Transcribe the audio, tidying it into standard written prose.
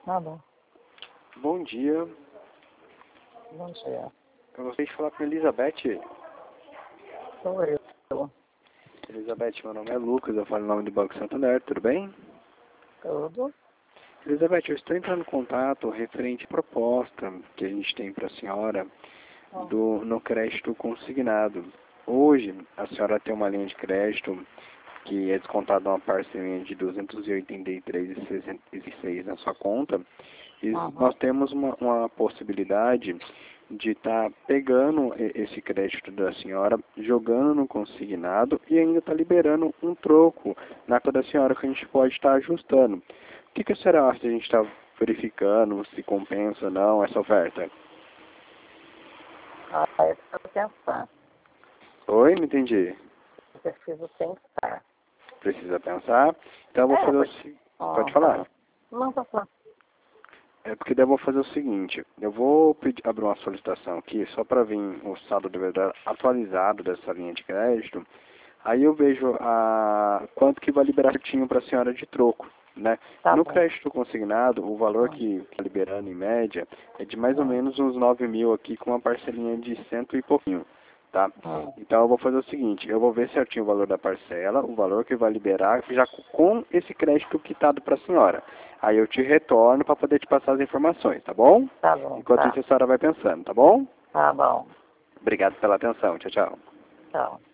Tá bom. Bom dia. Bom dia. Eu gostaria de falar com a Elizabeth. Sou eu. Elizabeth, meu nome é Lucas, eu falo em nome do Banco Santander, tudo bem? Tudo? Elizabeth, eu estou entrando em contato referente à proposta que a gente tem para a senhora no crédito consignado. Hoje, a senhora tem uma linha de crédito que é descontada uma parcelinha de R$ 283,66 na sua conta. E nós temos uma possibilidade de estar pegando esse crédito da senhora, jogando no consignado e ainda está liberando um troco na conta da senhora que a gente pode estar ajustando. O que a senhora acha de a gente estar verificando se compensa ou não essa oferta? Eu preciso pensar. Oi, não entendi. Eu preciso pensar. Precisa pensar? Então eu vou fazer o seguinte. Pode falar? Não, pode falar. É porque daí eu vou fazer o seguinte, eu vou abrir uma solicitação aqui só para vir o saldo de verdade atualizado dessa linha de crédito, aí eu vejo quanto que vai liberar certinho para a senhora de troco, né? Tá No bom. crédito consignado, o valor que está liberando em média é de mais ou menos uns 9 mil aqui com uma parcelinha de 100 e pouquinho, tá? Então eu vou fazer o seguinte, eu vou ver certinho o valor da parcela, o valor que vai liberar já com esse crédito quitado para a senhora. Aí eu te retorno para poder te passar as informações, tá bom? Tá bom. Enquanto isso a senhora vai pensando, tá bom? Tá bom. Obrigado pela atenção. Tchau, tchau. Tchau.